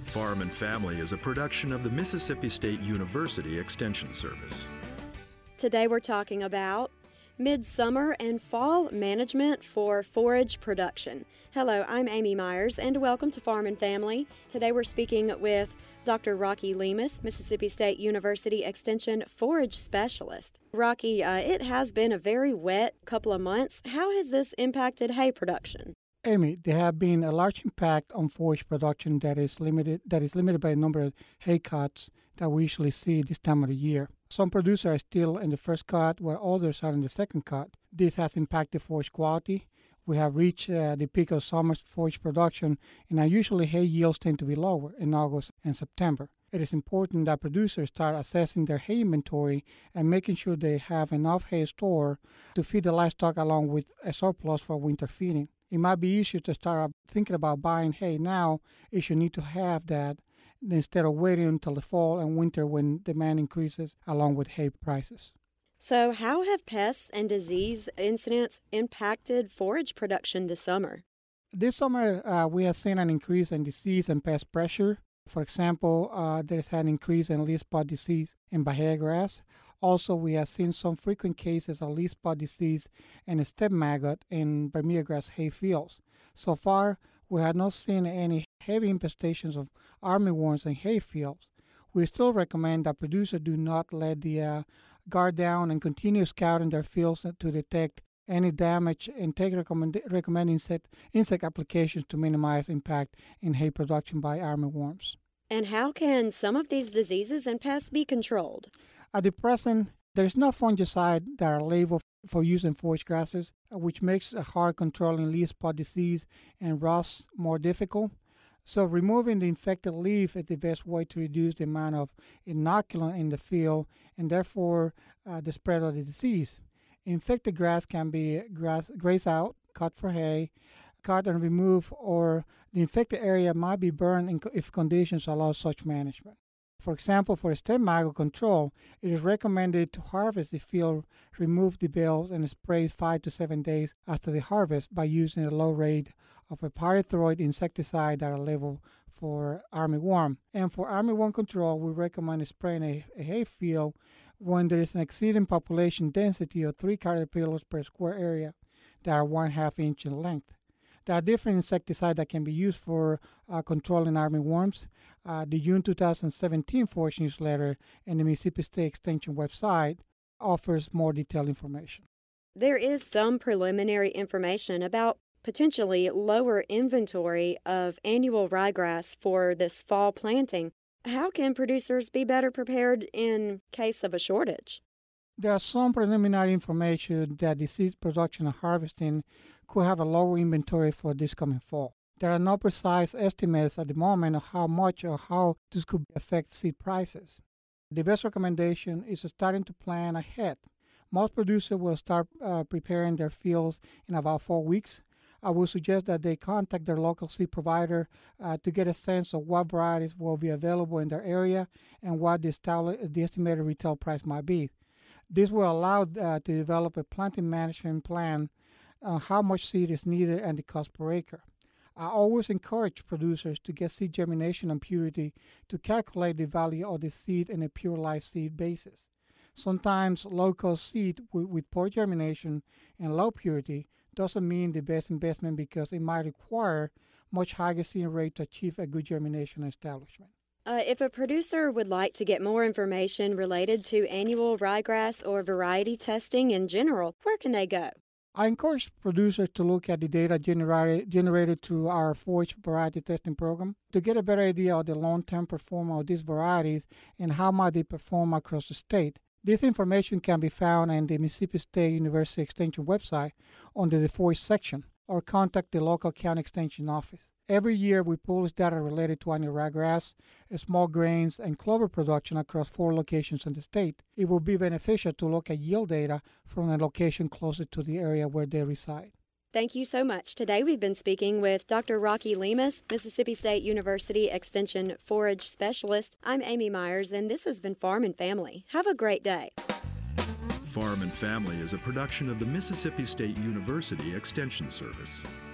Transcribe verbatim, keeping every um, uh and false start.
Farm and Family is a production of the Mississippi State University Extension Service. Today we're talking about midsummer and fall management for forage production. Hello, I'm Amy Myers, and welcome to Farm and Family. Today we're speaking with Doctor Rocky Lemus, Mississippi State University Extension Forage Specialist. Rocky, uh, it has been a very wet couple of months. How has this impacted hay production? Amy, there have been a large impact on forage production that is limited that is limited by the number of hay cuts that we usually see this time of the year. Some producers are still in the first cut, while others are in the second cut. This has impacted forage quality. We have reached uh, the peak of summer forage production, and usually hay yields tend to be lower in August and September. It is important that producers start assessing their hay inventory and making sure they have enough hay stored to feed the livestock along with a surplus for winter feeding. It might be easier to start thinking about buying hay now if you need to have that instead of waiting until the fall and winter when demand increases along with hay prices. So how have pests and disease incidents impacted forage production this summer? This summer, uh, we have seen an increase in disease and pest pressure. For example, uh, there's an increase in leaf spot disease in Bahia grass. Also, we have seen some frequent cases of leaf spot disease and stem maggot in Bermuda grass hay fields. So far, we have not seen any heavy infestations of armyworms in hay fields. We still recommend that producers do not let the uh, guard down and continue scouting their fields to detect any damage and take recommend, recommend insect, insect applications to minimize impact in hay production by armyworms. And how can some of these diseases and pests be controlled? At the present, there is no fungicide that are labeled for use in forage grasses, which makes hard controlling leaf spot disease and rust more difficult. So removing the infected leaf is the best way to reduce the amount of inoculant in the field and therefore uh, the spread of the disease. Infected grass can be grass, grazed out, cut for hay, cut and remove, or the infected area might be burned in, if conditions allow such management. For example, for stem maggot control, it is recommended to harvest the field, remove the bales, and spray five to seven days after the harvest by using a low rate of a pyrethroid insecticide that are labeled for armyworm. And for armyworm control, we recommend spraying a, a hay field when there is an exceeding population density of three caterpillars per square area that are one half inch in length. There are different insecticides that can be used for uh, controlling armyworms. Uh, the June two thousand seventeen Forage newsletter and the Mississippi State Extension website offers more detailed information. There is some preliminary information about potentially lower inventory of annual ryegrass for this fall planting. How can producers be better prepared in case of a shortage? There are some preliminary information that the seed production and harvesting could have a lower inventory for this coming fall. There are no precise estimates at the moment of how much or how this could affect seed prices. The best recommendation is starting to plan ahead. Most producers will start uh, preparing their fields in about four weeks. I would suggest that they contact their local seed provider uh, to get a sense of what varieties will be available in their area and what the, style, the estimated retail price might be. This will allow uh, to develop a planting management plan on how much seed is needed and the cost per acre. I always encourage producers to get seed germination and purity to calculate the value of the seed in a pure live seed basis. Sometimes low-cost seed with, with poor germination and low purity doesn't mean the best investment because it might require much higher seed rate to achieve a good germination establishment. Uh, if a producer would like to get more information related to annual ryegrass or variety testing in general, where can they go? I encourage producers to look at the data generated, generated through our forage variety testing program to get a better idea of the long-term performance of these varieties and how might they perform across the state. This information can be found on the Mississippi State University Extension website under the forage section or contact the local county extension office. Every year, we publish data related to annual ryegrass, small grains, and clover production across four locations in the state. It will be beneficial to look at yield data from a location closer to the area where they reside. Thank you so much. Today we've been speaking with Doctor Rocky Lemus, Mississippi State University Extension Forage Specialist. I'm Amy Myers, and this has been Farm and Family. Have a great day. Farm and Family is a production of the Mississippi State University Extension Service.